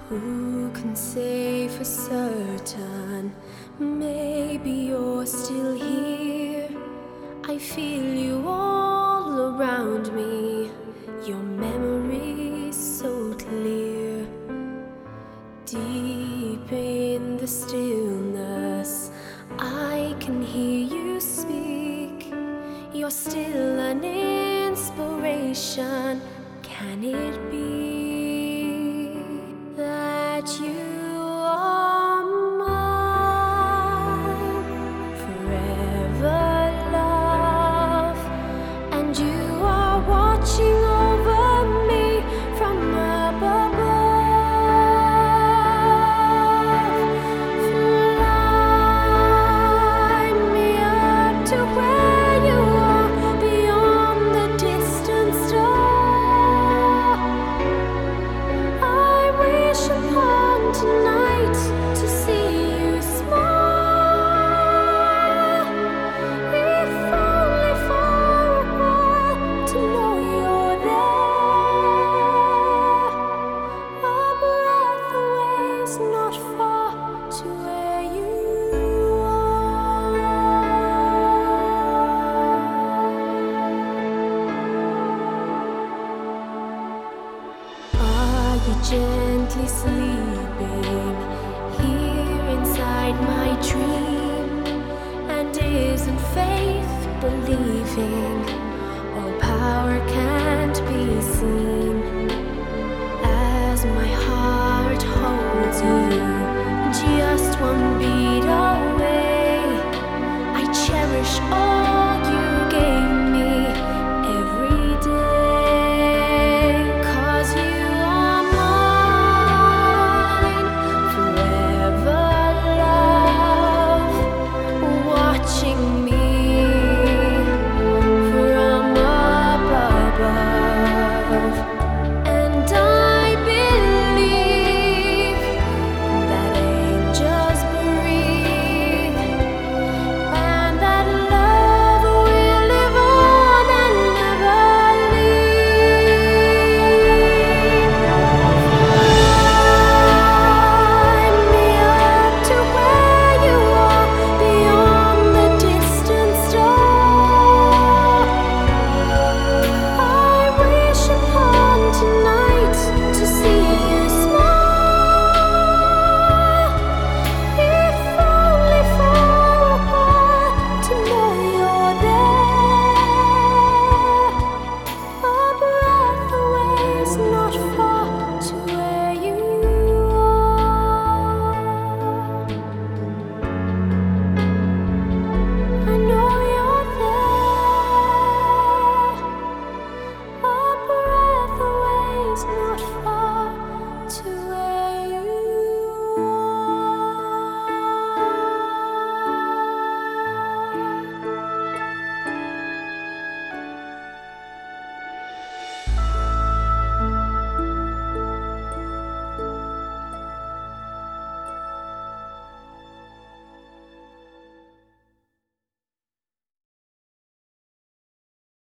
Who can say for certain? Maybe you're still here. I feel you all around me. Your memory's so clear. Deep in the stillness, I can hear you speak. You're still an inspiration. Can it be that you are mine forever, love? And you are watching over me from above. Fly me up to where you are, beyond the distant star. I wish upon tonight to see you smile, if only for a while, to know you're there. A breath away is not far to where you are you gently sleeping here inside my dream? And isn't faith believing all power can't be seen? As my heart holds you, just one beat away.